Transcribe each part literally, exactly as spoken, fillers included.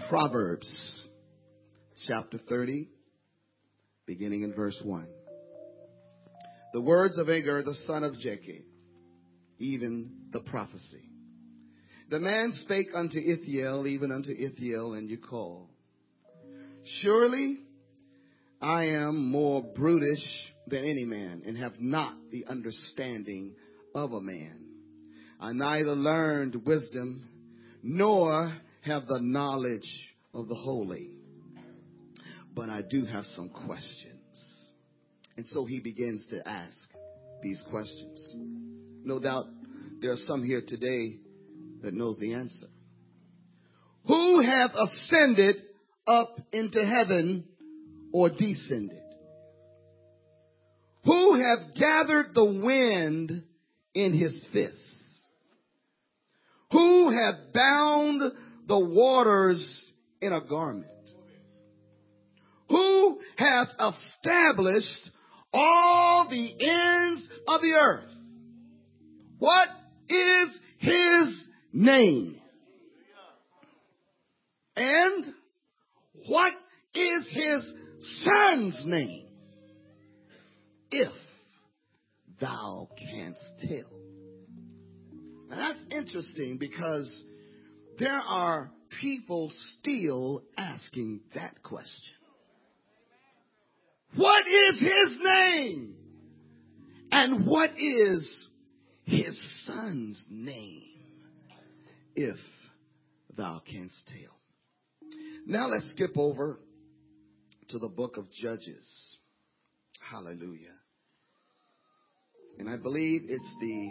Proverbs chapter thirty, beginning in verse one. The words of Agur, the son of Jakeh, even the prophecy. The man spake unto Ithiel, even unto Ithiel and Ukal. Surely I am more brutish than any man, and have not the understanding of a man. I neither learned wisdom, nor have the knowledge of the holy. But I do have some questions. And so he begins to ask these questions. No doubt there are some here today that knows the answer. Who hath ascended up into heaven or descended? Who hath gathered the wind in his fists? Who hath bound the waters in a garment? Who hath established all the ends of the earth? What is his name? And what is his son's name? If thou canst tell. Now that's interesting, because there are people still asking that question. What is his name? And what is his son's name? If thou canst tell. Now let's skip over to the book of Judges. Hallelujah. And I believe it's the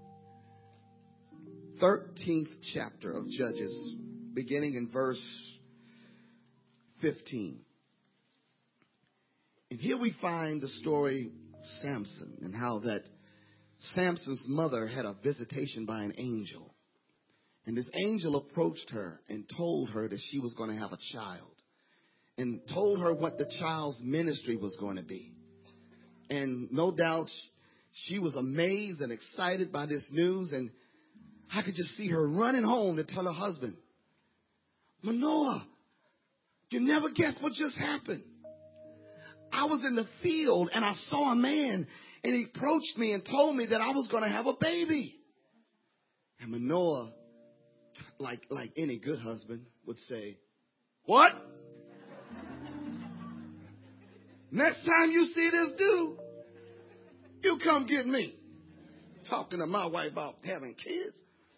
thirteenth chapter of Judges, beginning in verse fifteen. And here we find the story of Samson, and how that Samson's mother had a visitation by an angel. And this angel approached her and told her that she was going to have a child, and told her what the child's ministry was going to be. And no doubt she was amazed and excited by this news, and I could just see her running home to tell her husband, Manoah, you never guess what just happened. I was in the field and I saw a man, and he approached me and told me that I was going to have a baby. And Manoah, like, like any good husband, would say, what? Next time you see this dude, you come get me. Talking to my wife about having kids.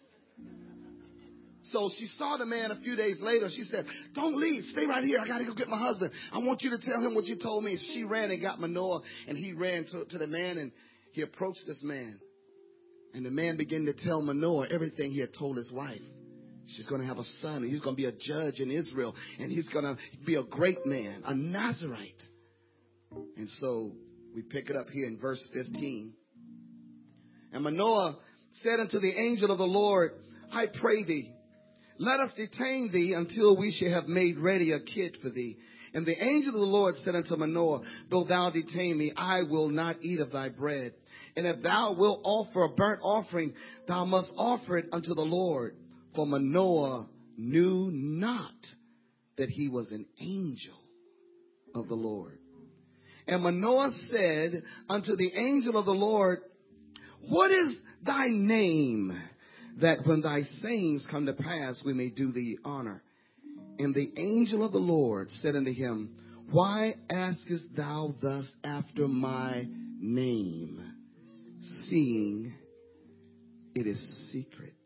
So she saw the man a few days later. She said, don't leave. Stay right here. I got to go get my husband. I want you to tell him what you told me. She ran and got Manoah, and he ran to, to the man, and he approached this man. And the man began to tell Manoah everything he had told his wife. She's going to have a son, and he's going to be a judge in Israel, and he's going to be a great man, a Nazarite. And so we pick it up here in verse fifteen. And Manoah said unto the angel of the Lord, I pray thee, let us detain thee until we shall have made ready a kid for thee. And the angel of the Lord said unto Manoah, though thou detain me, I will not eat of thy bread. And if thou wilt offer a burnt offering, thou must offer it unto the Lord. For Manoah knew not that he was an angel of the Lord. And Manoah said unto the angel of the Lord, what is thy name, that when thy sayings come to pass, we may do thee honor? And the angel of the Lord said unto him, why askest thou thus after my name, seeing it is secret?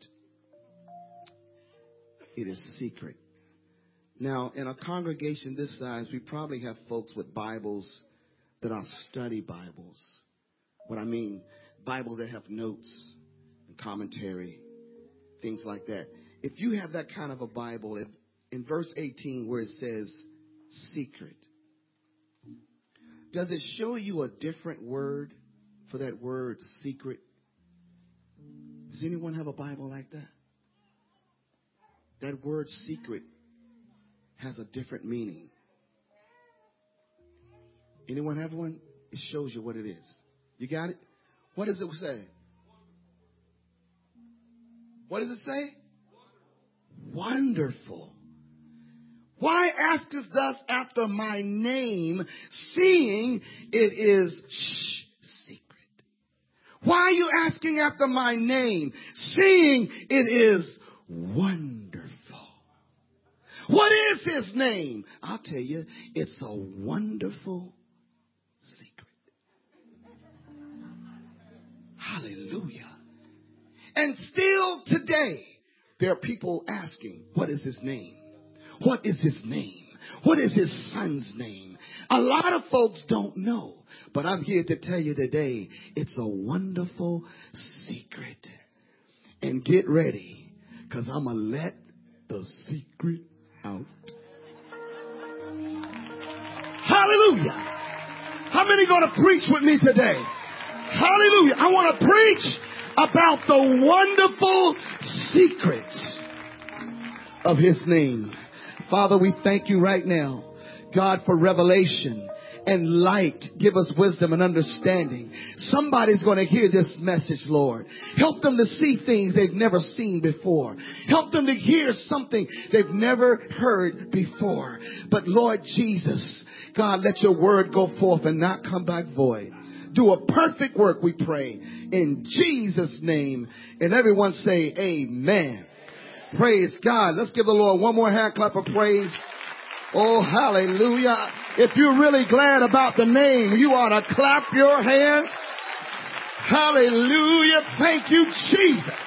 It is secret. Now, in a congregation this size, we probably have folks with Bibles that are study Bibles. What I mean, Bibles that have notes and commentary, things like that. If you have that kind of a Bible, if, in verse eighteen where it says secret, does it show you a different word for that word secret? Does anyone have a Bible like that? That word secret has a different meaning. Anyone have one? It shows you what it is. You got it? What does it say? What does it say? Wonderful. Why askest thus after my name, seeing it is shh, secret? Why are you asking after my name, seeing it is wonderful? What is his name? I'll tell you, it's a wonderful secret. Hallelujah. And still today, there are people asking, what is his name? What is his name? What is his son's name? A lot of folks don't know, but I'm here to tell you today, it's a wonderful secret. And get ready, because I'm going to let the secret out. Hallelujah. How many going to preach with me today? Hallelujah. I want to preach about the wonderful secrets of his name. Father, we thank you right now, God, for revelation and light. Give us wisdom and understanding. Somebody's going to hear this message, Lord. Help them to see things they've never seen before. Help them to hear something they've never heard before. But Lord Jesus, God, let your word go forth and not come back void. Do a perfect work, we pray, in Jesus' name. And everyone say amen. Praise God. Let's give the Lord one more hand clap of praise. Oh, hallelujah. If you're really glad about the name, you ought to clap your hands. Hallelujah. Thank you, Jesus.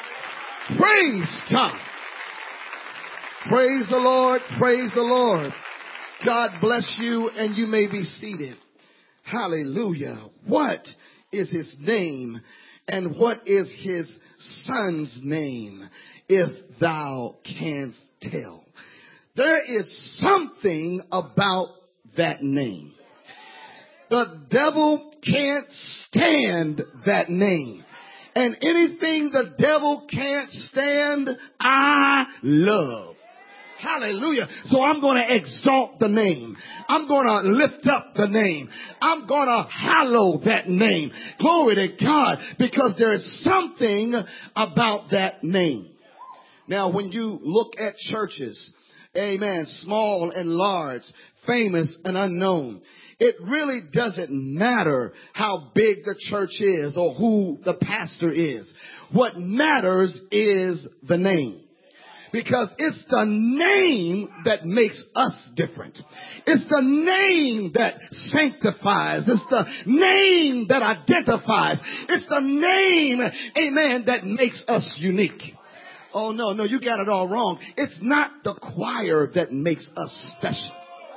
Praise God. Praise the Lord. Praise the Lord. God bless you, and you may be seated. Hallelujah. What is his name, and what is his son's name, if thou canst tell? There is something about that name. The devil can't stand that name. And anything the devil can't stand, I love. Hallelujah. So I'm going to exalt the name. I'm going to lift up the name. I'm going to hallow that name. Glory to God, because there is something about that name. Now, when you look at churches, amen, small and large, famous and unknown, it really doesn't matter how big the church is or who the pastor is. What matters is the name. Because it's the name that makes us different. It's the name that sanctifies. It's the name that identifies. It's the name, amen, that makes us unique. Oh, no, no, you got it all wrong. It's not the choir that makes us special.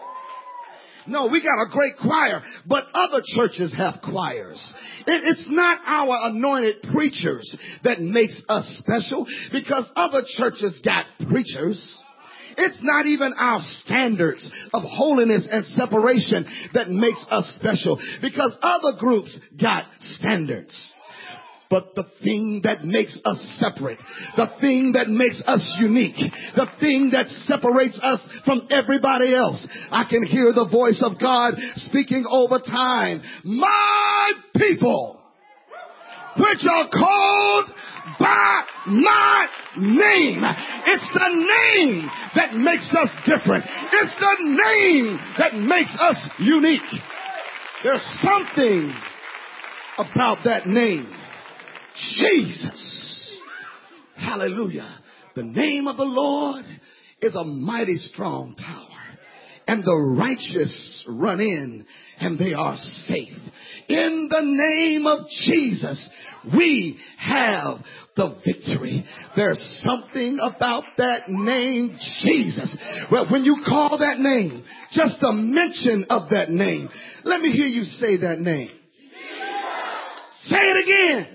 No, we got a great choir, but other churches have choirs. It, it's not our anointed preachers that makes us special, because other churches got preachers. It's not even our standards of holiness and separation that makes us special, because other groups got standards. But the thing that makes us separate, the thing that makes us unique, the thing that separates us from everybody else, I can hear the voice of God speaking over time. My people, which are called by my name. It's the name that makes us different. It's the name that makes us unique. There's something about that name. Jesus. Hallelujah. The name of the Lord is a mighty strong tower, and the righteous run in and they are safe. In the name of Jesus, we have the victory. There's something about that name, Jesus. Well, when you call that name, just a mention of that name, let me hear you say that name. Jesus. Say it again.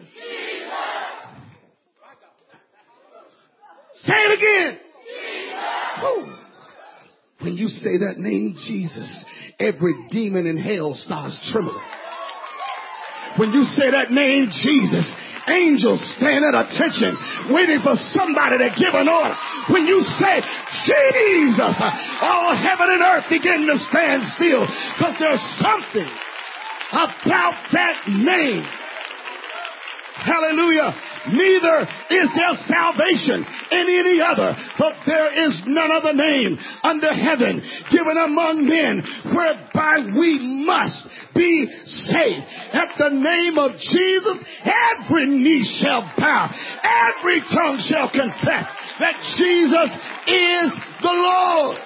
Say it again. Jesus. When you say that name, Jesus, every demon in hell starts trembling. When you say that name, Jesus, angels stand at attention, waiting for somebody to give an order. When you say Jesus, all heaven and earth begin to stand still, because there's something about that name. Hallelujah. Neither is there salvation in any other, for there is none other name under heaven given among men whereby we must be saved. At the name of Jesus, every knee shall bow, every tongue shall confess that Jesus is the Lord.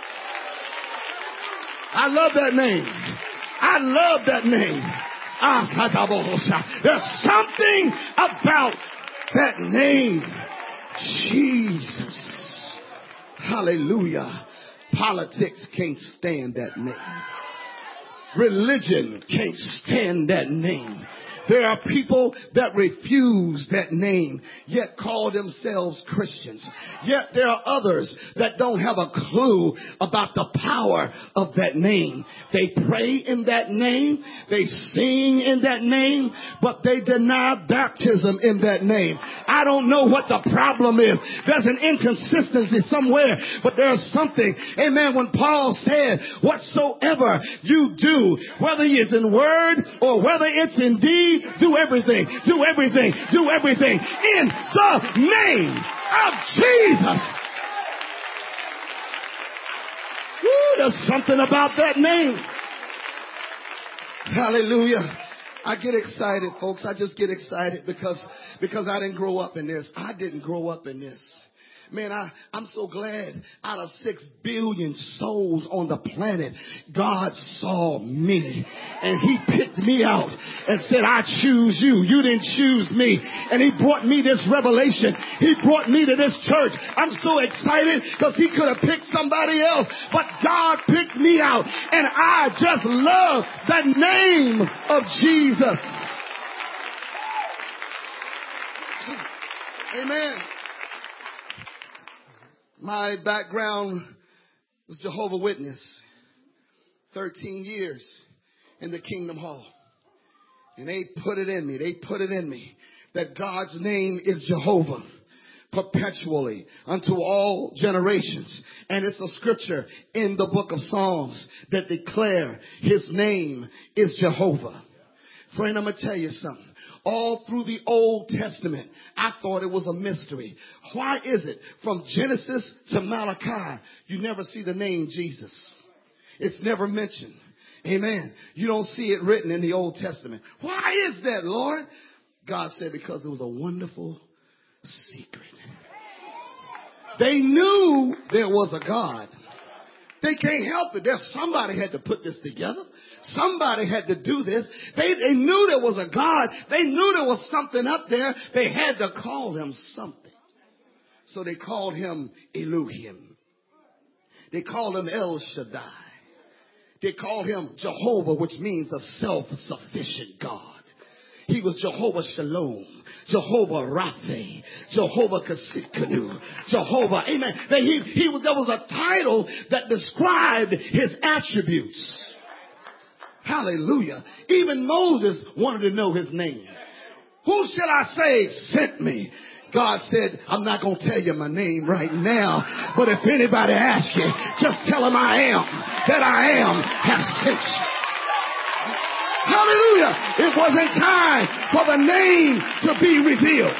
I love that name. I love that name. There's something about that name, Jesus. Hallelujah. Politics can't stand that name. Religion can't stand that name. There are people that refuse that name, yet call themselves Christians. Yet there are others that don't have a clue about the power of that name. They pray in that name, they sing in that name, but they deny baptism in that name. I don't know what the problem is. There's an inconsistency somewhere, but there's something. Amen. When Paul said, whatsoever you do, whether it's in word or whether it's in deed, do everything, do everything, do everything in the name of Jesus. Woo, there's something about that name. Hallelujah. I get excited, folks. I just get excited because, because I didn't grow up in this. I didn't grow up in this. Man, I, I'm so glad out of six billion souls on the planet, God saw me and he picked me out and said, I choose you. You didn't choose me. And he brought me this revelation. He brought me to this church. I'm so excited because he could have picked somebody else, but God picked me out, and I just love the name of Jesus. Amen. My background was Jehovah's Witness. thirteen years in the Kingdom Hall. And they put it in me. They put it in me that God's name is Jehovah perpetually unto all generations. And it's a scripture in the book of Psalms that declare his name is Jehovah. Friend, I'm going to tell you something. All through the Old Testament, I thought it was a mystery. Why is it from Genesis to Malachi, you never see the name Jesus? It's never mentioned. Amen. You don't see it written in the Old Testament. Why is that, Lord? God said because it was a wonderful secret. They knew there was a God. They can't help it. There's somebody had to put this together. Somebody had to do this. They, they knew there was a God. They knew there was something up there. They had to call him something. So they called him Elohim. They called him El Shaddai. They called him Jehovah, which means a self-sufficient God. He was Jehovah Shalom, Jehovah Rapha, Jehovah Tsidkenu, Jehovah. Amen. He, he was, there was a title that described his attributes. Hallelujah. Even Moses wanted to know his name. Who shall I say sent me? God said, I'm not going to tell you my name right now, but if anybody asks you, just tell them I am, that I am, have sent you. Hallelujah. It wasn't time for the name to be revealed.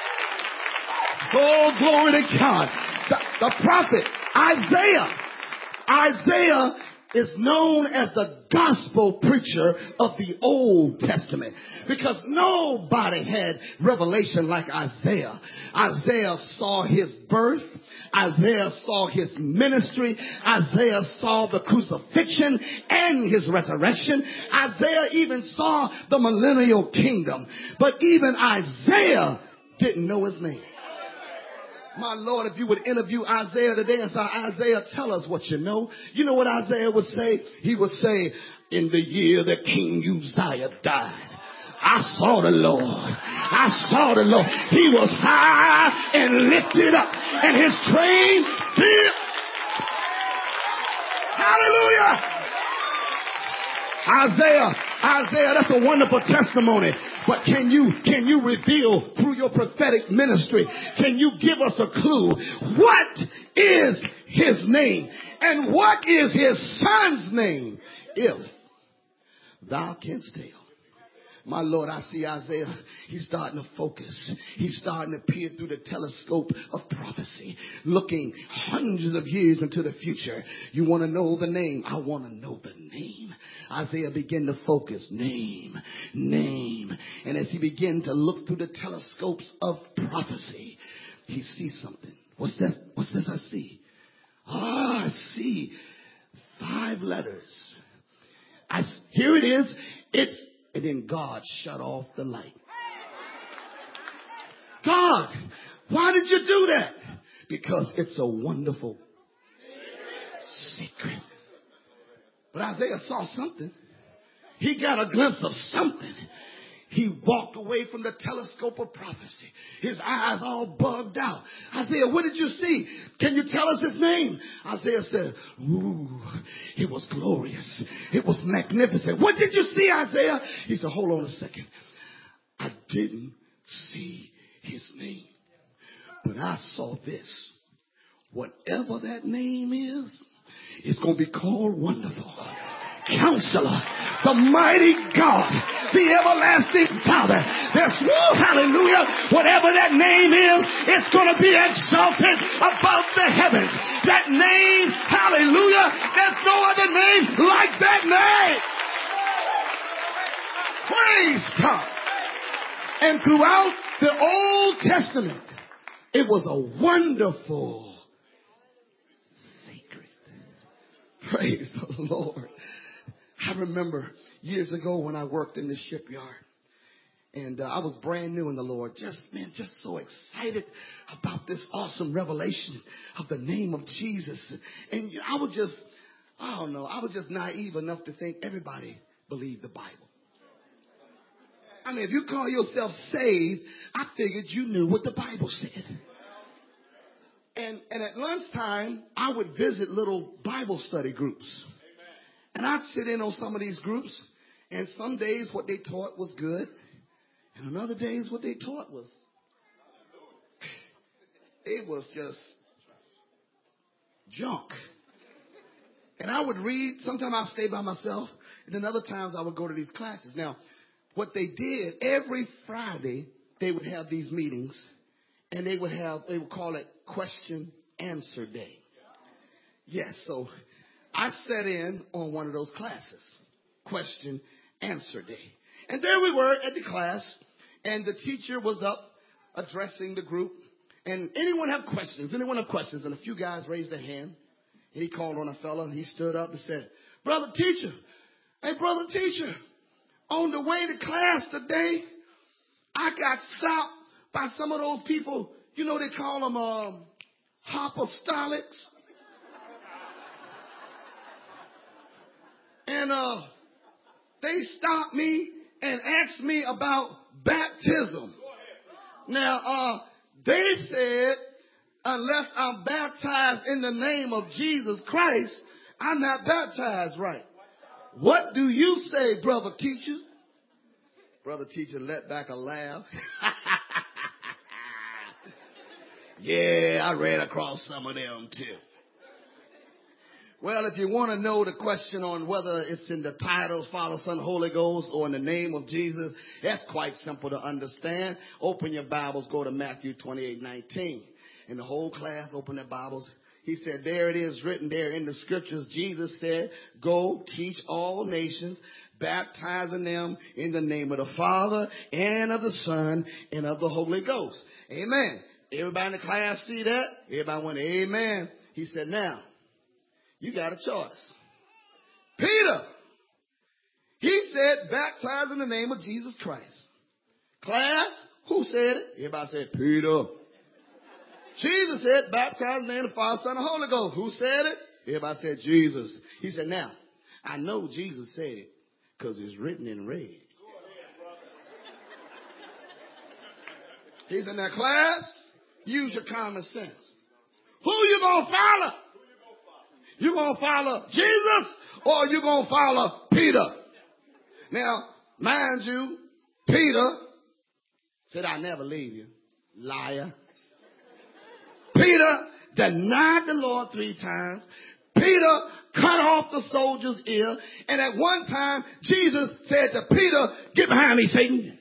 Oh, glory to God. The, the prophet Isaiah. Isaiah is known as the gospel preacher of the Old Testament because nobody had revelation like Isaiah. Isaiah saw his birth. Isaiah saw his ministry. Isaiah saw the crucifixion and his resurrection. Isaiah even saw the millennial kingdom. But even Isaiah didn't know his name. My Lord, if you would interview Isaiah today and say, Isaiah, tell us what you know. You know what Isaiah would say? He would say, in the year that King Uzziah died, I saw the Lord. I saw the Lord. He was high and lifted up, and his train filled. Hallelujah. Isaiah, Isaiah, that's a wonderful testimony. But can you, can you reveal through your prophetic ministry, can you give us a clue? What is his name? And what is his son's name? If thou canst tell. My Lord, I see Isaiah. He's starting to focus. He's starting to peer through the telescope of prophecy, looking hundreds of years into the future. You want to know the name? I want to know the name. Isaiah began to focus. Name, name. And as he began to look through the telescopes of prophecy, he sees something. What's that? What's this I see? Ah, I see five letters. I, here it is. It's, and then God shut off the light. God, why did you do that? Because it's a wonderful secret. But Isaiah saw something. He got a glimpse of something. He walked away from the telescope of prophecy. His eyes all bugged out. Isaiah, what did you see? Can you tell us his name? Isaiah said, ooh, it was glorious. It was magnificent. What did you see, Isaiah? He said, hold on a second. I didn't see his name, but I saw this. Whatever that name is, it's going to be called Wonderful Counselor, the mighty God, the everlasting Father. There's, woo, hallelujah, whatever that name is, it's going to be exalted above the heavens. That name, hallelujah, there's no other name like that name. Praise God. And throughout the Old Testament, it was a wonderful secret. Praise the Lord. I remember years ago when I worked in the shipyard, and uh, I was brand new in the Lord. Just, man, just so excited about this awesome revelation of the name of Jesus. And I was just, I don't know, I was just naive enough to think everybody believed the Bible. I mean, if you call yourself saved, I figured you knew what the Bible said. And, and at lunchtime, I would visit little Bible study groups. And I'd sit in on some of these groups, and some days what they taught was good, and on other days what they taught was, it was just junk. And I would read, sometimes I'd stay by myself, and then other times I would go to these classes. Now, what they did, every Friday, they would have these meetings, and they would have, they would call it question answer day. Yes, so I sat in on one of those classes, question answer day. And there we were at the class, and the teacher was up addressing the group. And anyone have questions? Anyone have questions? And a few guys raised their hand. He called on a fellow, and he stood up and said, brother teacher, hey, brother teacher, on the way to class today, I got stopped by some of those people, you know, they call them um, apostolics. And uh, they stopped me and asked me about baptism. Now, uh, they said, unless I'm baptized in the name of Jesus Christ, I'm not baptized right. What do you say, brother teacher? Brother teacher let back a laugh. Yeah, I ran across some of them too. Well, if you want to know the question on whether it's in the titles, Father, Son, Holy Ghost, or in the name of Jesus, that's quite simple to understand. Open your Bibles, go to Matthew twenty-eight nineteen. And the whole class opened their Bibles. He said, there it is written there in the scriptures. Jesus said, go teach all nations, baptizing them in the name of the Father and of the Son and of the Holy Ghost. Amen. Everybody in the class see that? Everybody went, amen. He said, now, you got a choice. Peter, he said, baptize in the name of Jesus Christ. Class, who said it? Everybody said, Peter. Jesus said, baptize in the name of the Father, Son, and Holy Ghost. Who said it? Everybody said, Jesus. He said, now, I know Jesus said it because it's written in red. He said, now, class, use your common sense. Who you going to follow? You going to follow Jesus or you going to follow Peter? Now, mind you, Peter said, I'll never leave you. Liar. Peter denied the Lord three times. Peter cut off the soldier's ear. And at one time, Jesus said to Peter, get behind me, Satan.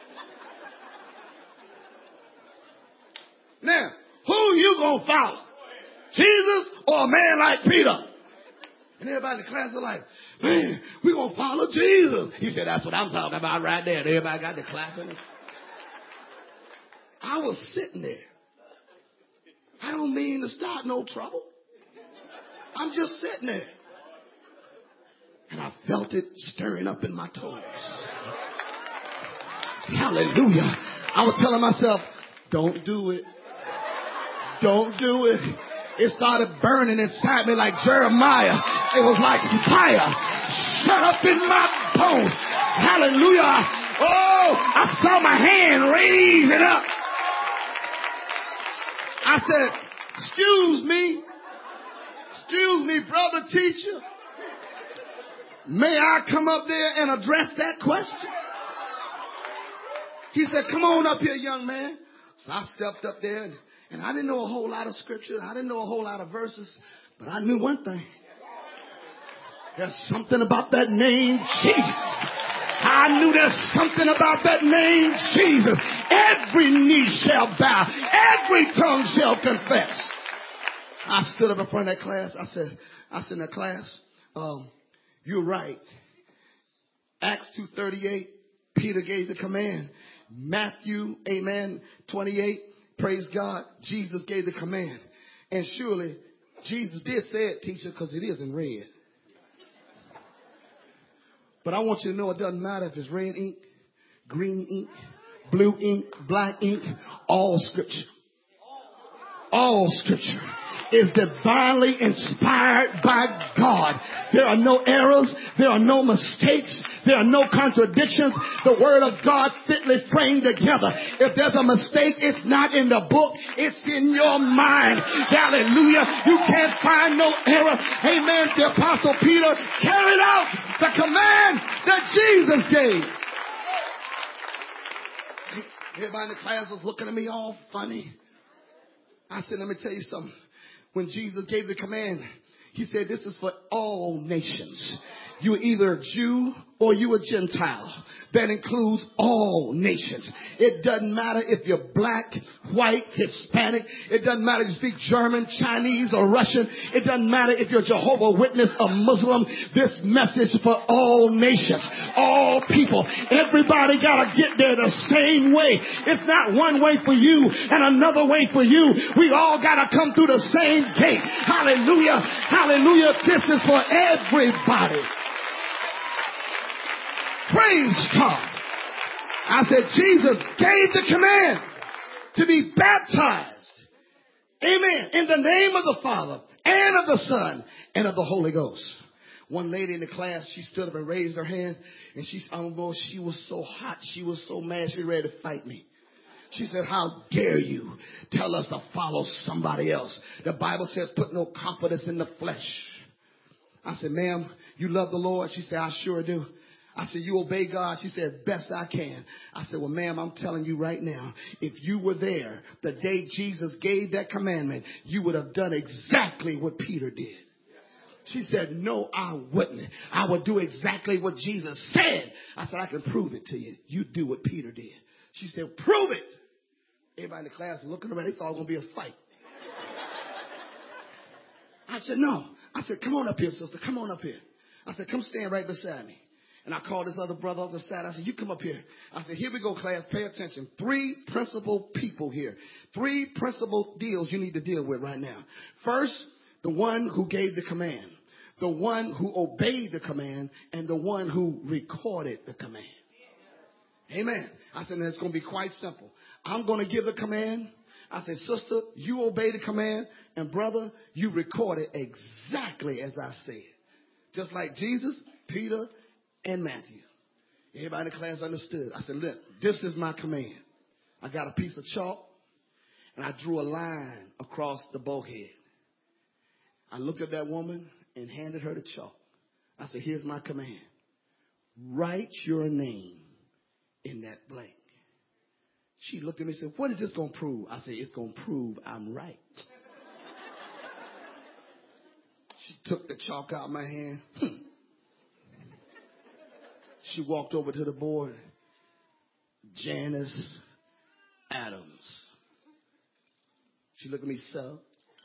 Now, who you gonna follow? Jesus or a man like Peter? And everybody in the class are like, man, we gonna follow Jesus. He said, that's what I'm talking about right there. And everybody got the clapping. I was sitting there. I don't mean to start no trouble. I'm just sitting there. And I felt it stirring up in my toes. Hallelujah. I was telling myself, don't do it. Don't do it. It started burning inside me like Jeremiah. It was like fire. Shut up in my bones. Hallelujah. Oh, I saw my hand raising up. I said, excuse me. Excuse me, brother teacher. May I come up there and address that question? He said, come on up here, young man. So I stepped up there, and, and I didn't know a whole lot of scripture. I didn't know a whole lot of verses, but I knew one thing. There's something about that name, Jesus. I knew there's something about that name, Jesus. Every knee shall bow. Every tongue shall confess. I stood up in front of that class. I said, I said in that class, um, you're right. Acts two thirty-eight, Peter gave the command. Matthew, amen, twenty-eight, praise God, Jesus gave the command. And surely Jesus did say it, teacher, because it is in red. But I want you to know it doesn't matter if it's red ink, green ink, blue ink, black ink, all scripture. All scripture is divinely inspired by God. There are no errors. There are no mistakes. There are no contradictions. The word of God fitly framed together. If there's a mistake, it's not in the book. It's in your mind. Hallelujah. You can't find no error. Amen. The apostle Peter carried out the command that Jesus gave. Everybody in the class was looking at me all funny. I said, let me tell you something. When Jesus gave the command, he said, this is for all nations. You're either a Jew or you're a Gentile. That includes all nations. It doesn't matter if you're black, white, Hispanic. It doesn't matter if you speak German, Chinese, or Russian. It doesn't matter if you're Jehovah's Witness or Muslim. This message for all nations, all people. Everybody got to get there the same way. It's not one way for you and another way for you. We all got to come through the same gate. Hallelujah. Hallelujah. This is for everybody. Praise God. I said, Jesus gave the command to be baptized. Amen. In the name of the Father and of the Son and of the Holy Ghost. One lady in the class, she stood up and raised her hand, and she, oh, she was so hot. She was so mad. She was ready to fight me. She said, how dare you tell us to follow somebody else? The Bible says, put no confidence in the flesh. I said, ma'am, you love the Lord? She said, I sure do. I said, you obey God? She said, best I can. I said, well, ma'am, I'm telling you right now, if you were there the day Jesus gave that commandment, you would have done exactly what Peter did. She said, no, I wouldn't. I would do exactly what Jesus said. I said, I can prove it to you. You do what Peter did. She said, prove it. Everybody in the class was looking around. They thought it was going to be a fight. I said, no. I said, come on up here, sister. Come on up here. I said, come stand right beside me. And I called this other brother off the side. I said, you come up here. I said, here we go, class. Pay attention. Three principal people here. Three principal deals you need to deal with right now. First, the one who gave the command. The one who obeyed the command. And the one who recorded the command. Amen. I said, it's going to be quite simple. I'm going to give the command. I said, sister, you obey the command. And brother, you record it exactly as I said. Just like Jesus, Peter, and Matthew. Everybody in the class understood. I said, look, this is my command. I got a piece of chalk, and I drew a line across the bulkhead. I looked at that woman and handed her the chalk. I said, here's my command. Write your name in that blank. She looked at me and said, what is this going to prove? I said, it's going to prove I'm right. She took the chalk out of my hand. She walked over to the board. Janice Adams. She looked at me, so.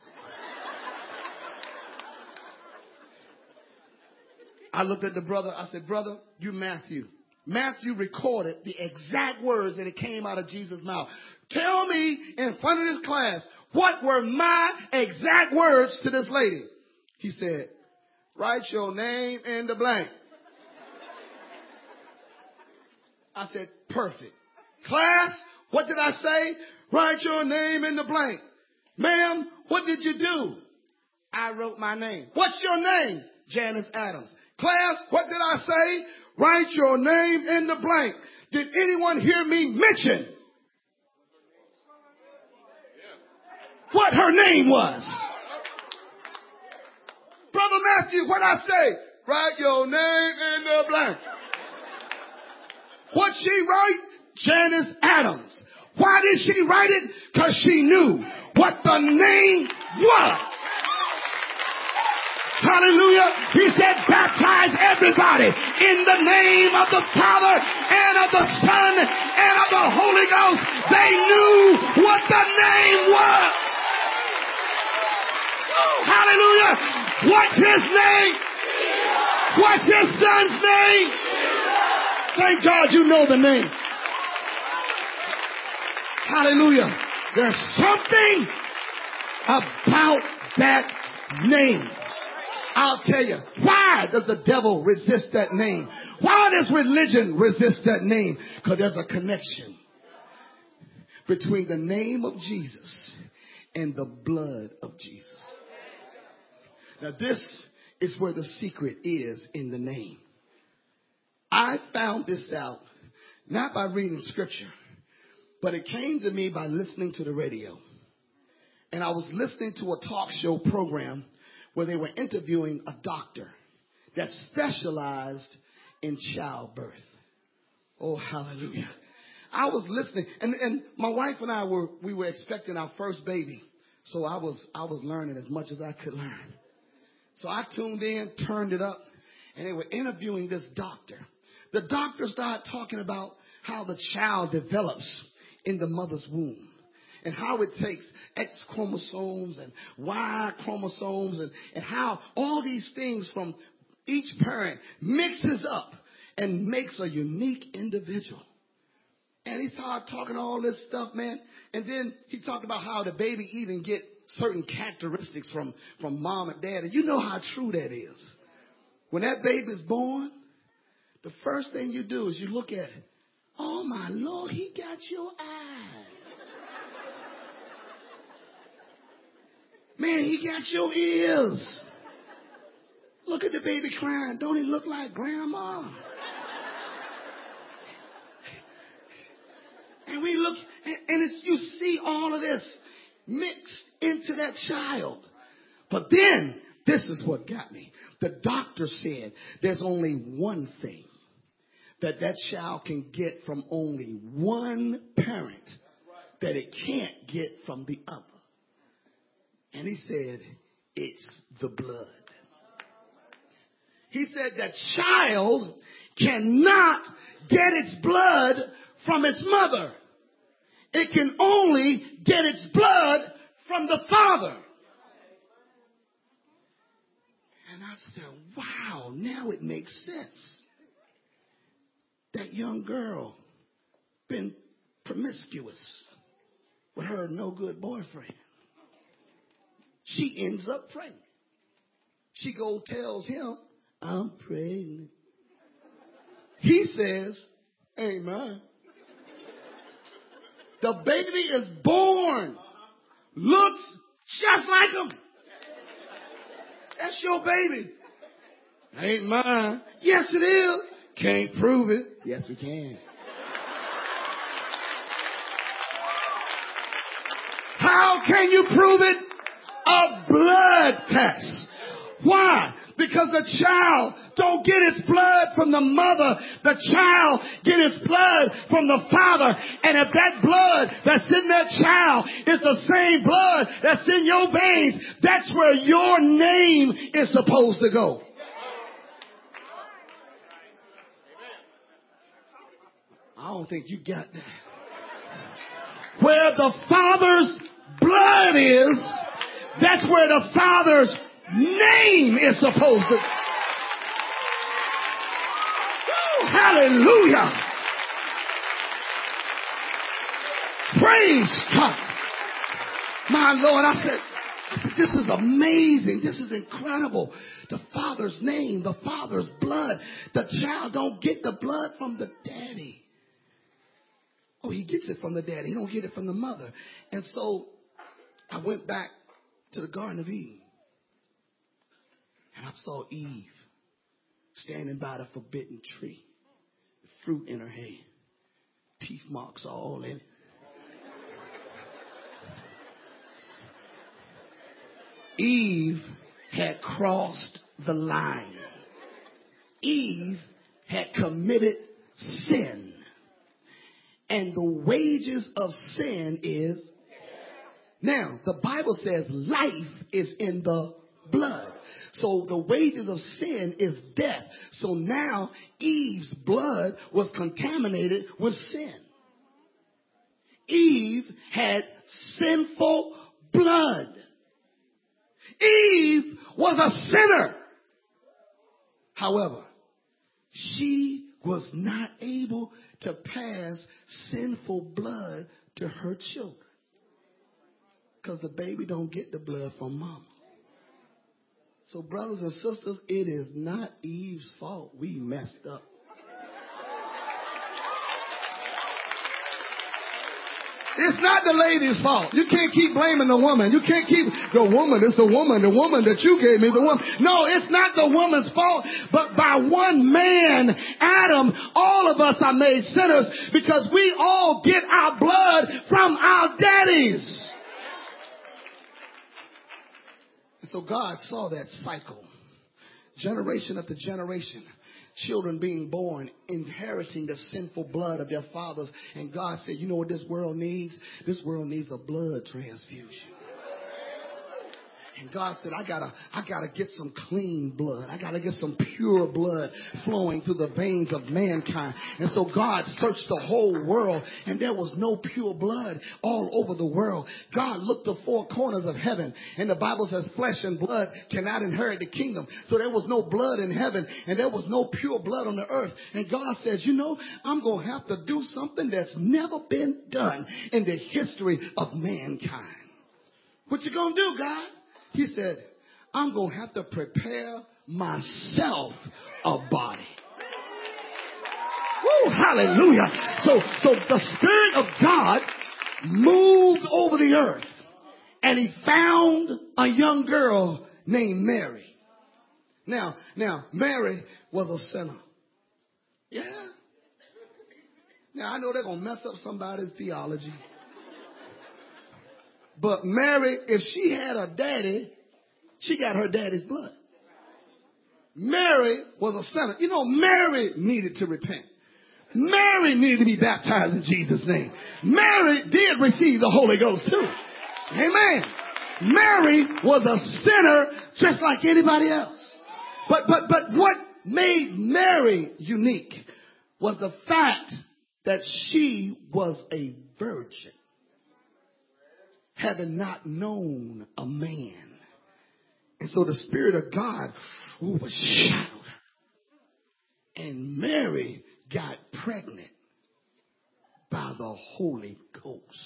I looked at the brother. I said, brother, you Matthew. Matthew recorded the exact words and it came out of Jesus' mouth. Tell me in front of this class, what were my exact words to this lady? He said, write your name in the blank. I said, perfect. Class, what did I say? Write your name in the blank. Ma'am, what did you do? I wrote my name. What's your name? Janice Adams. Class, what did I say? Write your name in the blank. Did anyone hear me mention what her name was? Brother Matthew, what I say? Write your name in the blank. What she write? Janice Adams. Why did she write it? Because she knew what the name was. Hallelujah. He said, baptize everybody in the name of the Father and of the Son and of the Holy Ghost. They knew what the name was. Hallelujah. What's his name? What's his son's name? Thank God you know the name. Hallelujah. There's something about that name. I'll tell you, why does the devil resist that name? Why does religion resist that name? Because there's a connection between the name of Jesus and the blood of Jesus. Now this is where the secret is in the name. I found this out not by reading scripture, but it came to me by listening to the radio. And I was listening to a talk show program where they were interviewing a doctor that specialized in childbirth. Oh, hallelujah. I was listening, and, and my wife and I were, we were expecting our first baby. So I was, I was learning as much as I could learn. So I tuned in, turned it up, and they were interviewing this doctor. The doctor started talking about how the child develops in the mother's womb. And how it takes X chromosomes and Y chromosomes and, and how all these things from each parent mixes up and makes a unique individual. And he started talking all this stuff, man. And then he talked about how the baby even get certain characteristics from, from mom and dad. And you know how true that is. When that baby's born, the first thing you do is you look at it. Oh, my Lord, he got your eyes. Man, he got your ears. Look at the baby crying. Don't he look like grandma? And we look, and it's, you see all of this mixed into that child. But then, this is what got me. The doctor said there's only one thing that that child can get from only one parent that it can't get from the other. And he said, it's the blood. He said that child cannot get its blood from its mother. It can only get its blood from the father. And I said, wow, now it makes sense. That young girl been promiscuous with her no good boyfriend. She ends up pregnant. She goes tells him, I'm pregnant. He says, ain't mine. The baby is born. Looks just like him. That's your baby. Ain't mine. Yes, it is. Can't prove it. Yes, we can. How can you prove it? A blood test. Why? Because the child don't get its blood from the mother. The child get its blood from the father. And if that blood that's in that child is the same blood that's in your veins, that's where your name is supposed to go. I don't think you got that. Where the Father's blood is, that's where the Father's name is supposed to. Oh, hallelujah. Praise God. My Lord, I said, I said, this is amazing. This is incredible. The Father's name, the Father's blood. The child don't get the blood from the daddy. Oh, he gets it from the daddy. He don't get it from the mother. And so I went back to the Garden of Eden. And I saw Eve standing by the forbidden tree. Fruit in her hand. Teeth marks all in it. Eve had crossed the line. Eve had committed sin. And the wages of sin is. Now, the Bible says life is in the blood. So the wages of sin is death. So now Eve's blood was contaminated with sin. Eve had sinful blood. Eve was a sinner. However, she was not able to pass sinful blood to her children. Because the baby don't get the blood from mama. So brothers and sisters, it is not Eve's fault. We messed up. It's not the lady's fault. You can't keep blaming the woman. You can't keep, the woman, it's the woman, the woman that you gave me, the woman. No, it's not the woman's fault. But by one man, Adam, all of us are made sinners because we all get our blood from our daddies. And so God saw that cycle. Generation after generation. Children being born, inheriting the sinful blood of their fathers. And God said, you know what this world needs? This world needs a blood transfusion. And God said, I gotta, I gotta get some clean blood. I gotta get some pure blood flowing through the veins of mankind. And so God searched the whole world and there was no pure blood all over the world. God looked the four corners of heaven and the Bible says flesh and blood cannot inherit the kingdom. So there was no blood in heaven and there was no pure blood on the earth. And God says, you know, I'm going to have to do something that's never been done in the history of mankind. What you going to do, God? He said, I'm going to have to prepare myself a body. Woo, hallelujah. So, so the Spirit of God moved over the earth and he found a young girl named Mary. Now, now, Mary was a sinner. Yeah. Now, I know they're going to mess up somebody's theology. But Mary, if she had a daddy, she got her daddy's blood. Mary was a sinner. You know, Mary needed to repent. Mary needed to be baptized in Jesus' name. Mary did receive the Holy Ghost too. Amen. Mary was a sinner just like anybody else. But, but, but what made Mary unique was the fact that she was a virgin, having not known a man. And so the Spirit of God ooh, was shadowed her. And Mary got pregnant by the Holy Ghost.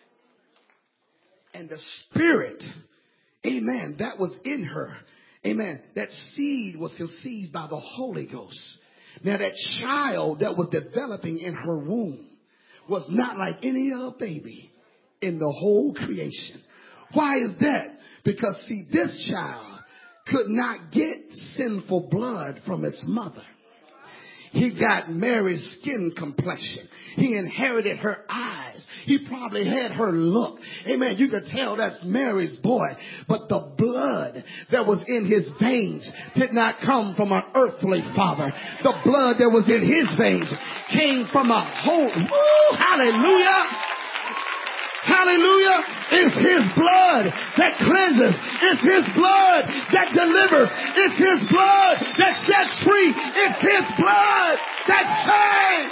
And the Spirit, amen, that was in her, amen, that seed was conceived by the Holy Ghost. Now that child that was developing in her womb was not like any other baby in the whole creation. Why is that? Because see, this child could not get sinful blood from its mother. He got Mary's skin complexion. He inherited her eyes. He probably had her look. Amen. You could tell that's Mary's boy. But the blood that was in his veins did not come from an earthly father. The blood that was in his veins came from a whole, woo, hallelujah. Hallelujah. It's his blood that cleanses. It's his blood that delivers. It's his blood that sets free. It's his blood that saves.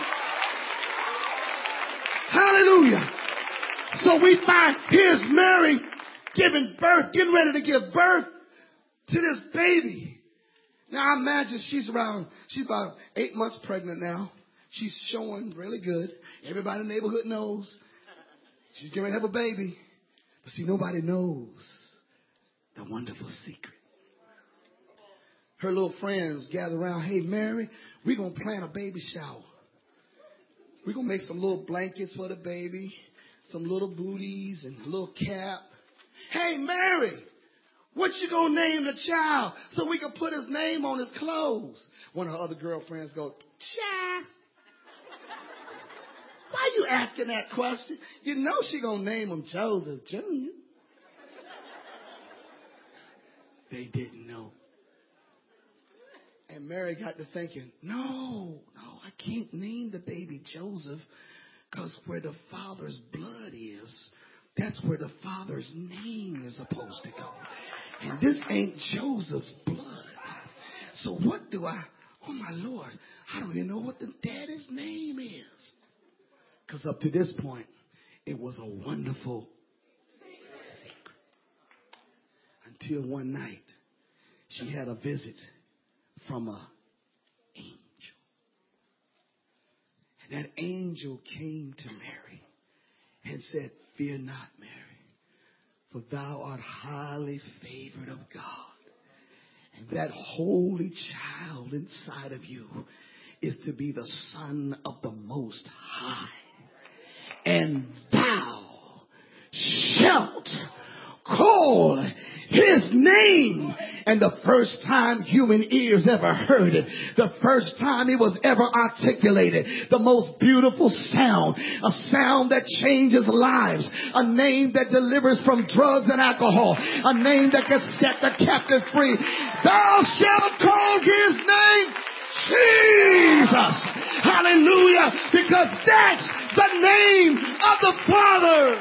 Hallelujah. So we find here's Mary giving birth, getting ready to give birth to this baby. Now I imagine she's around, she's about eight months pregnant now. She's showing really good. Everybody in the neighborhood knows. She's getting ready to have a baby. But see, nobody knows the wonderful secret. Her little friends gather around. Hey, Mary, we're going to plan a baby shower. We're going to make some little blankets for the baby, some little booties and a little cap. Hey, Mary, what you going to name the child so we can put his name on his clothes? One of her other girlfriends goes, child. Why you asking that question? You know she gonna name him Joseph Junior They didn't know. And Mary got to thinking, no, no, I can't name the baby Joseph because where the father's blood is, that's where the father's name is supposed to go. And this ain't Joseph's blood. So what do I, oh my Lord, I don't even know what the daddy's name is. Because up to this point, it was a wonderful secret. Until one night, she had a visit from an angel. And that angel came to Mary and said, fear not, Mary, for thou art highly favored of God. And that holy child inside of you is to be the Son of the Most High. And thou shalt call his name. And the first time human ears ever heard it, the first time it was ever articulated, the most beautiful sound, a sound that changes lives, a name that delivers from drugs and alcohol, a name that can set the captive free. Thou shalt call his name Jesus. Hallelujah. Because that's the name of the Father.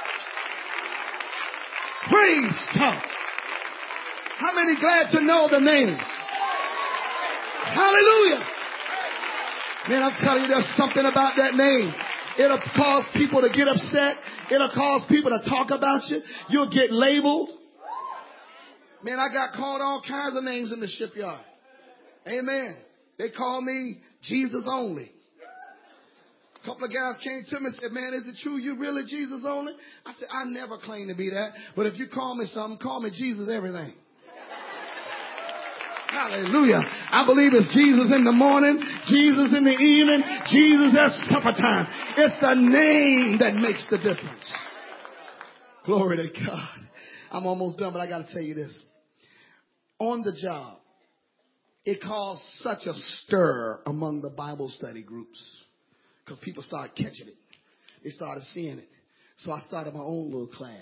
Praise God. How many glad to know the name? Hallelujah. Man, I'm telling you, there's something about that name. It'll cause people to get upset. It'll cause people to talk about you. You'll get labeled. Man, I got called all kinds of names in the shipyard. Amen. They call me Jesus only. A couple of guys came to me and said, man, is it true you really Jesus only? I said, I never claim to be that. But if you call me something, call me Jesus everything. Hallelujah. I believe it's Jesus in the morning, Jesus in the evening, Jesus at supper time. It's the name that makes the difference. Glory to God. I'm almost done, but I got to tell you this. On the job, it caused such a stir among the Bible study groups because people started catching it. They started seeing it. So I started my own little class.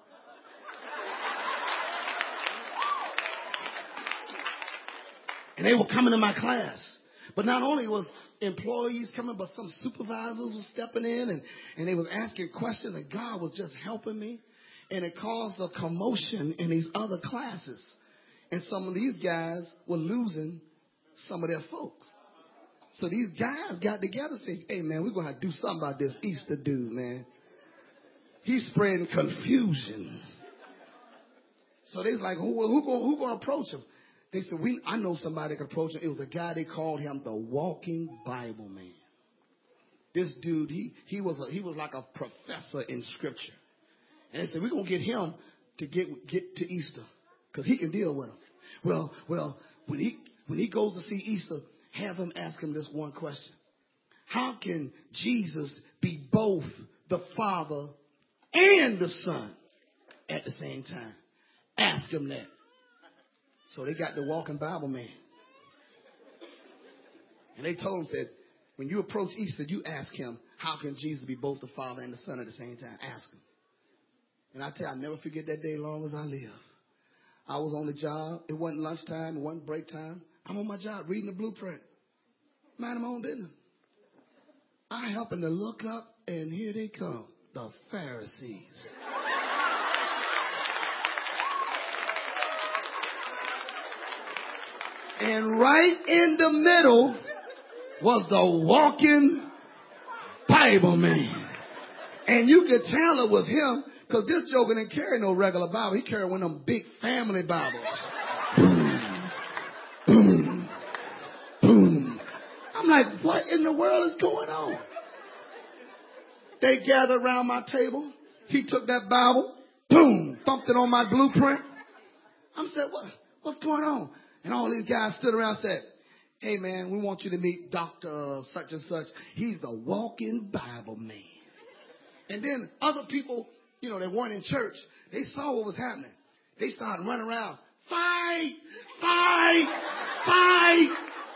And they were coming to my class. But not only was employees coming, but some supervisors were stepping in and, and they was asking questions, and God was just helping me. And it caused a commotion in these other classes. And some of these guys were losing some of their folks. So these guys got together and said, hey, man, we're going to have to do something about this Easter dude, man. He's spreading confusion. So they was like, who, who, who, who going to approach him? They said, we, I know somebody that could approach him. It was a guy, they called him the Walking Bible Man. This dude, he, he, was a, he was like a professor in Scripture. And they said, we're going to get him to get, get to Easter because he can deal with them. Well, well, when he, when he goes to see Easter, have him ask him this one question. How can Jesus be both the Father and the Son at the same time? Ask him that. So they got the Walking Bible Man. And they told him, said, when you approach Easter, you ask him, How can Jesus be both the Father and the Son at the same time? Ask him. And I tell you, I'll never forget that day long as I live. I was on the job. It wasn't lunchtime. It wasn't break time. I'm on my job reading the blueprint. Minding my own business. I happen to look up, and here they come. The Pharisees. And right in the middle was the walking Bible man. And you could tell it was him, because this joker didn't carry no regular Bible. He carried one of them big family Bibles. Boom, boom, boom. I'm like, what in the world is going on? They gathered around my table. He took that Bible, boom, thumped it on my blueprint. I said, what, what's going on? And all these guys stood around and said, hey, man, we want you to meet Doctor such and such. He's the walking Bible man. And then other people, you know, they weren't in church. They saw what was happening. They started running around. Fight! Fight! Fight!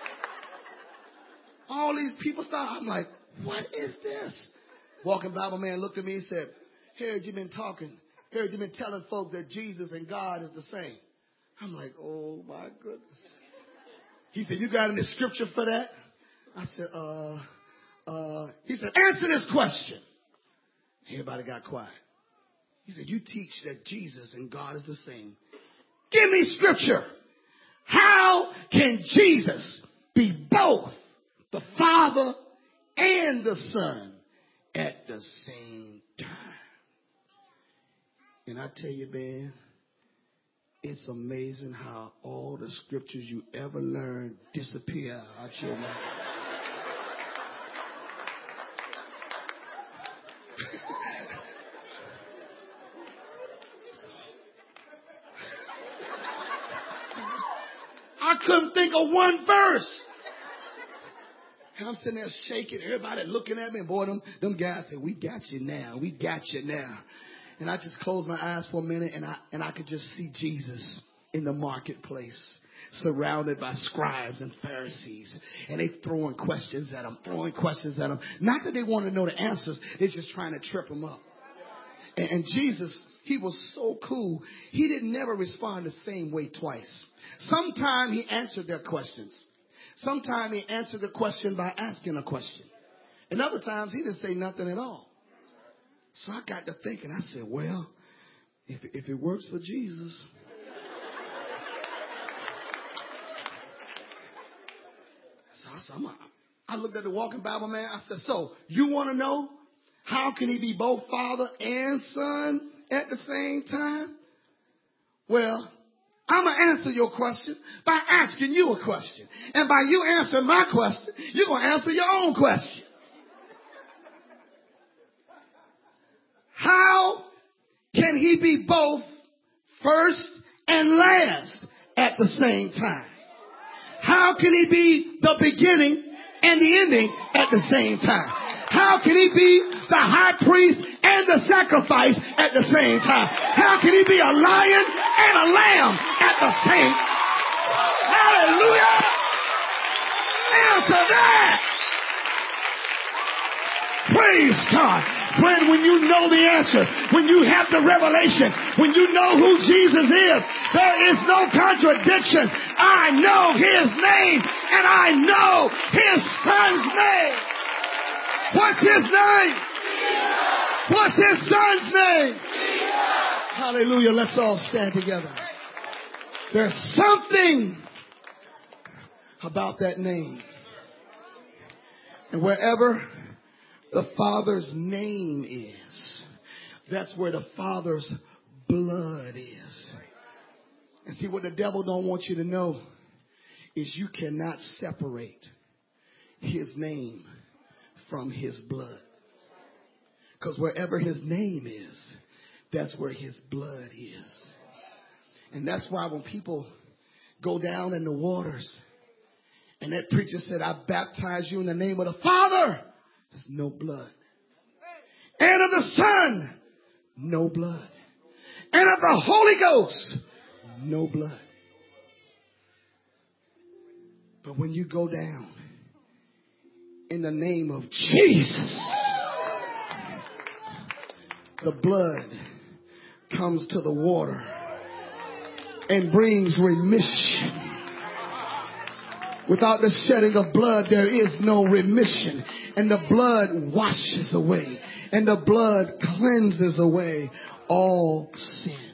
All these people started. I'm like, what is this? Walking Bible man looked at me and said, heard you been talking. Heard you been telling folks that Jesus and God is the same. I'm like, oh, my goodness. He said, you got any scripture for that? I said, uh, uh, he said, answer this question. Everybody got quiet. He said, you teach that Jesus and God is the same. Give me scripture. How can Jesus be both the Father and the Son at the same time? And I tell you, man, it's amazing how all the scriptures you ever learned disappear out your mind. I couldn't think of one verse. And I'm sitting there shaking, everybody looking at me, and boy, them, them guys said, we got you now, we got you now. And I just closed my eyes for a minute, and I and I could just see Jesus in the marketplace, surrounded by scribes and Pharisees. And they throwing questions at him, throwing questions at him. Not that they want to know the answers, they're just trying to trip him up. And, and Jesus, he was so cool, he didn't never respond the same way twice. Sometimes he answered their questions. Sometimes he answered the question by asking a question. And other times he didn't say nothing at all. So I got to thinking, I said, well, if, if it works for Jesus. So I said, I'm a, I looked at the walking Bible man. I said, so you want to know how can he be both Father and Son at the same time? Well, I'm going to answer your question by asking you a question. And by you answering my question, you're going to answer your own question. How can he be both first and last at the same time? How can he be the beginning and the ending at the same time? How can he be the high priest and the sacrifice at the same time? How can he be a lion and a lamb at the same time? Hallelujah! Answer that! Praise God. Friend, when you know the answer, when you have the revelation, when you know who Jesus is, there is no contradiction. I know his name and I know his son's name. What's his name? What's his son's name? Hallelujah. Let's all stand together. There's something about that name. And wherever the Father's name is, that's where the Father's blood is. And see, what the devil don't want you to know is you cannot separate his name from his blood. Because wherever his name is, that's where his blood is. And that's why when people go down in the waters and that preacher said, I baptize you in the name of the Father, there's no blood. And of the Son, no blood. And of the Holy Ghost, no blood. But when you go down in the name of Jesus, the blood comes to the water and brings remission. Without the shedding of blood, there is no remission. And the blood washes away. And the blood cleanses away all sin.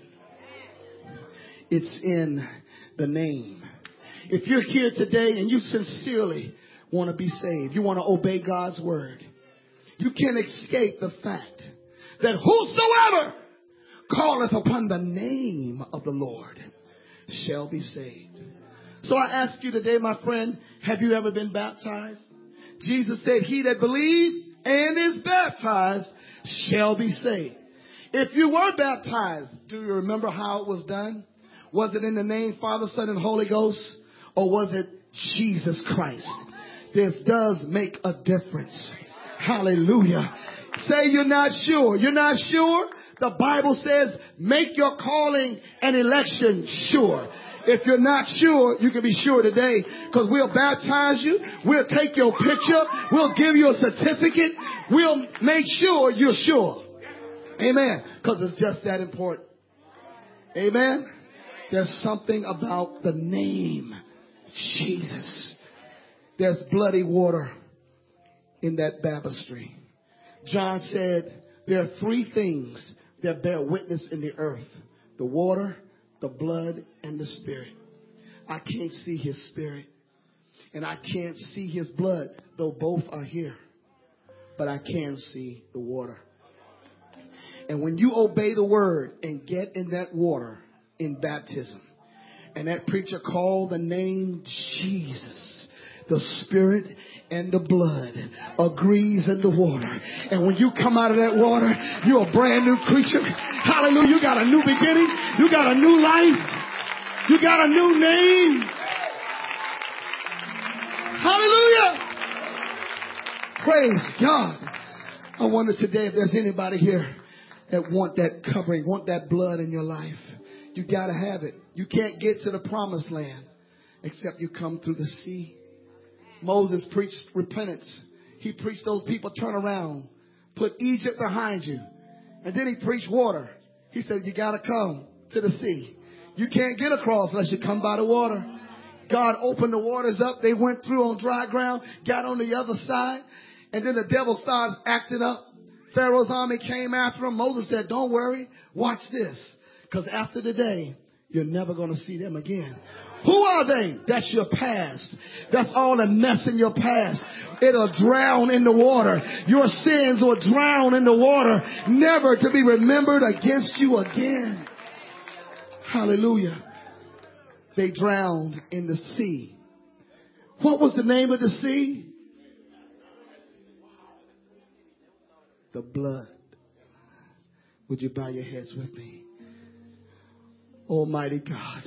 It's in the name. If you're here today and you sincerely want to be saved, you want to obey God's word, you can't escape the fact that whosoever calleth upon the name of the Lord shall be saved. So I ask you today, my friend, have you ever been baptized? Jesus said, he that believes and is baptized shall be saved. If you were baptized, do you remember how it was done? Was it in the name Father, Son, and Holy Ghost? Or was it Jesus Christ? This does make a difference. Hallelujah. Say you're not sure. You're not sure? The Bible says, make your calling and election sure. If you're not sure, you can be sure today, because we'll baptize you. We'll take your picture. We'll give you a certificate. We'll make sure you're sure. Amen. Because it's just that important. Amen. There's something about the name Jesus. There's bloody water in that baptistry. John said there are three things that bear witness in the earth: the water, the blood, and the spirit. I can't see his spirit and I can't see his blood, though both are here, but I can see the water. And when you obey the word and get in that water in baptism, and that preacher called the name Jesus, the spirit and the blood agrees in the water. And when you come out of that water, you're a brand new creature. Hallelujah. You got a new beginning. You got a new life. You got a new name. Hallelujah. Praise God. I wonder today if there's anybody here that want that covering, want that blood in your life. You got to have it. You can't get to the promised land except you come through the sea. Moses preached repentance. He preached those people turn around, put Egypt behind you. And then he preached water. He said, you got to come to the sea. You can't get across unless you come by the water. God opened the waters up. They went through on dry ground, got on the other side. And then the devil started acting up. Pharaoh's army came after him. Moses said, don't worry. Watch this. Because after today, you're never going to see them again. Who are they? That's your past. That's all the mess in your past. It'll drown in the water. Your sins will drown in the water, never to be remembered against you again. Hallelujah. They drowned in the sea. What was the name of the sea? The blood. Would you bow your heads with me? Almighty God,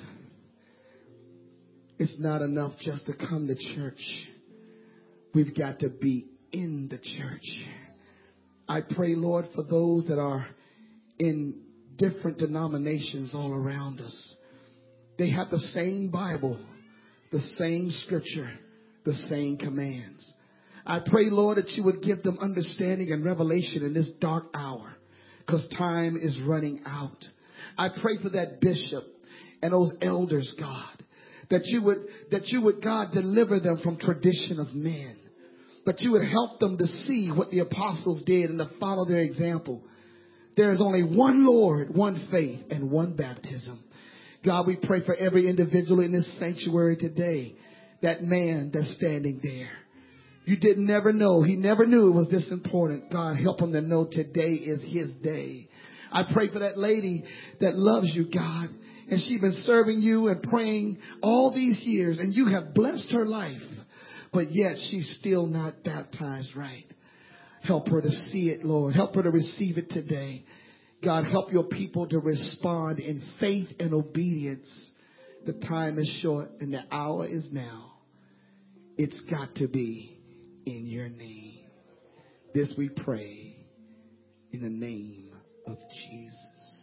it's not enough just to come to church. We've got to be in the church. I pray, Lord, for those that are in different denominations all around us. They have the same Bible, the same scripture, the same commands. I pray, Lord, that you would give them understanding and revelation in this dark hour, because time is running out. I pray for that bishop and those elders, God, that you would, that you would, God, deliver them from tradition of men, that you would help them to see what the apostles did and to follow their example. There is only one Lord, one faith, and one baptism. God, we pray for every individual in this sanctuary today, that man that's standing there. You didn't never know. He never knew it was this important. God, help him to know today is his day. I pray for that lady that loves you, God, and she's been serving you and praying all these years, and you have blessed her life, but yet she's still not baptized right. Help her to see it, Lord. Help her to receive it today. God, help your people to respond in faith and obedience. The time is short and the hour is now. It's got to be in your name. This we pray in the name of Jesus.